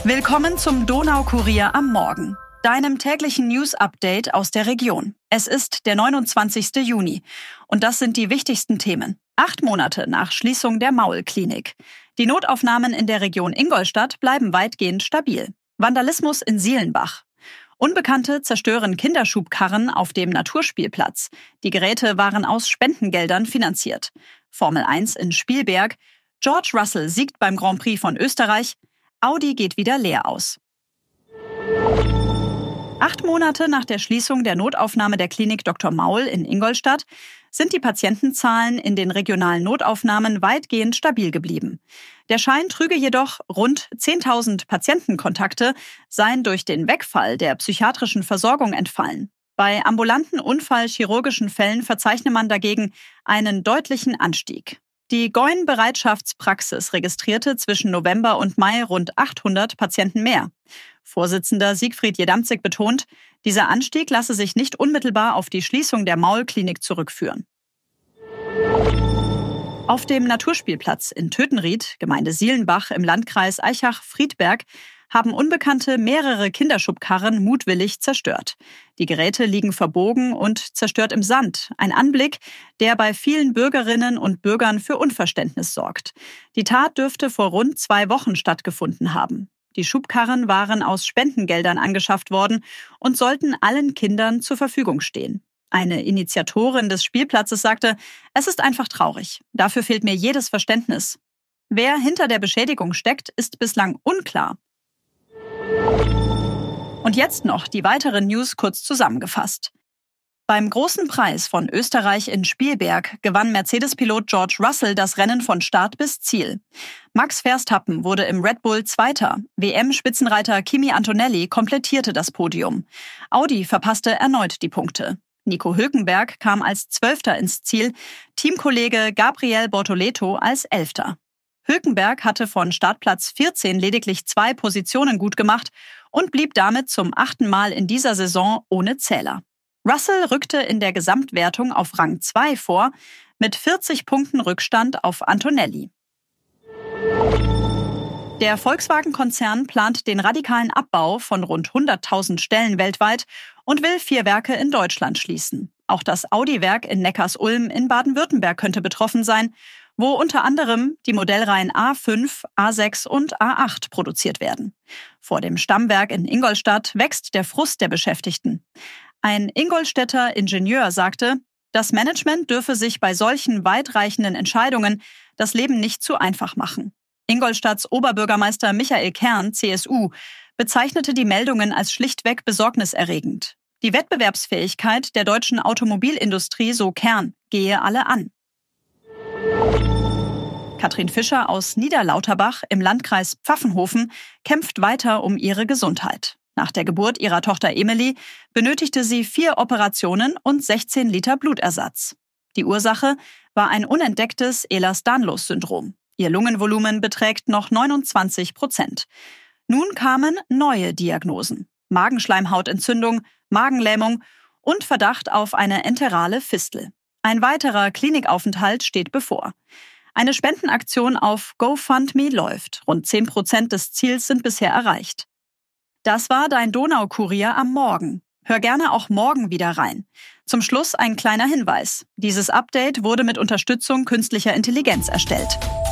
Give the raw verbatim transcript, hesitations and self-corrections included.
Willkommen zum Donaukurier am Morgen, deinem täglichen News-Update aus der Region. Es ist der neunundzwanzigste Juni und das sind die wichtigsten Themen. Acht Monate nach Schließung der Maul-Klinik. Die Notaufnahmen in der Region Ingolstadt bleiben weitgehend stabil. Vandalismus in Sielenbach. Unbekannte zerstören Kinderschubkarren auf dem Naturspielplatz. Die Geräte waren aus Spendengeldern finanziert. Formel eins in Spielberg. George Russell siegt beim Grand Prix von Österreich. Audi geht wieder leer aus. Acht Monate nach der Schließung der Notaufnahme der Klinik Doktor Maul in Ingolstadt sind die Patientenzahlen in den regionalen Notaufnahmen weitgehend stabil geblieben. Der Schein trüge jedoch, rund zehntausend Patientenkontakte seien durch den Wegfall der psychiatrischen Versorgung entfallen. Bei ambulanten unfallchirurgischen Fällen verzeichne man dagegen einen deutlichen Anstieg. Die Goin-Bereitschaftspraxis registrierte zwischen November und Mai rund achthundert Patienten mehr. Vorsitzender Siegfried Jedamzig betont, dieser Anstieg lasse sich nicht unmittelbar auf die Schließung der Maul-Klinik zurückführen. Auf dem Naturspielplatz in Tötenried, Gemeinde Sielenbach im Landkreis Aichach-Friedberg, haben Unbekannte mehrere Kinderschubkarren mutwillig zerstört. Die Geräte liegen verbogen und zerstört im Sand. Ein Anblick, der bei vielen Bürgerinnen und Bürgern für Unverständnis sorgt. Die Tat dürfte vor rund zwei Wochen stattgefunden haben. Die Schubkarren waren aus Spendengeldern angeschafft worden und sollten allen Kindern zur Verfügung stehen. Eine Initiatorin des Spielplatzes sagte, es ist einfach traurig. Dafür fehlt mir jedes Verständnis. Wer hinter der Beschädigung steckt, ist bislang unklar. Und jetzt noch die weiteren News kurz zusammengefasst. Beim großen Preis von Österreich in Spielberg gewann Mercedes-Pilot George Russell das Rennen von Start bis Ziel. Max Verstappen wurde im Red Bull Zweiter. W M-Spitzenreiter Kimi Antonelli komplettierte das Podium. Audi verpasste erneut die Punkte. Nico Hülkenberg kam als Zwölfter ins Ziel, Teamkollege Gabriel Bortoleto als Elfter. Hülkenberg hatte von Startplatz vierzehn lediglich zwei Positionen gut gemacht und blieb damit zum achten Mal in dieser Saison ohne Zähler. Russell rückte in der Gesamtwertung auf Rang zwei vor, mit vierzig Punkten Rückstand auf Antonelli. Der Volkswagen-Konzern plant den radikalen Abbau von rund hunderttausend Stellen weltweit und will vier Werke in Deutschland schließen. Auch das Audi-Werk in Neckarsulm in Baden-Württemberg könnte betroffen sein, wo unter anderem die Modellreihen A fünf, A sechs und A acht produziert werden. Vor dem Stammwerk in Ingolstadt wächst der Frust der Beschäftigten. Ein Ingolstädter Ingenieur sagte, das Management dürfe sich bei solchen weitreichenden Entscheidungen das Leben nicht zu einfach machen. Ingolstadts Oberbürgermeister Michael Kern, C S U, bezeichnete die Meldungen als schlichtweg besorgniserregend. Die Wettbewerbsfähigkeit der deutschen Automobilindustrie, so Kern, gehe alle an. Katrin Fischer aus Niederlauterbach im Landkreis Pfaffenhofen kämpft weiter um ihre Gesundheit. Nach der Geburt ihrer Tochter Emily benötigte sie vier Operationen und sechzehn Liter Blutersatz. Die Ursache war ein unentdecktes Ehlers-Danlos-Syndrom. Ihr Lungenvolumen beträgt noch neunundzwanzig Prozent. Nun kamen neue Diagnosen: Magenschleimhautentzündung, Magenlähmung und Verdacht auf eine enterale Fistel. Ein weiterer Klinikaufenthalt steht bevor. Eine Spendenaktion auf GoFundMe läuft. Rund zehn Prozent des Ziels sind bisher erreicht. Das war dein Donaukurier am Morgen. Hör gerne auch morgen wieder rein. Zum Schluss ein kleiner Hinweis. Dieses Update wurde mit Unterstützung künstlicher Intelligenz erstellt.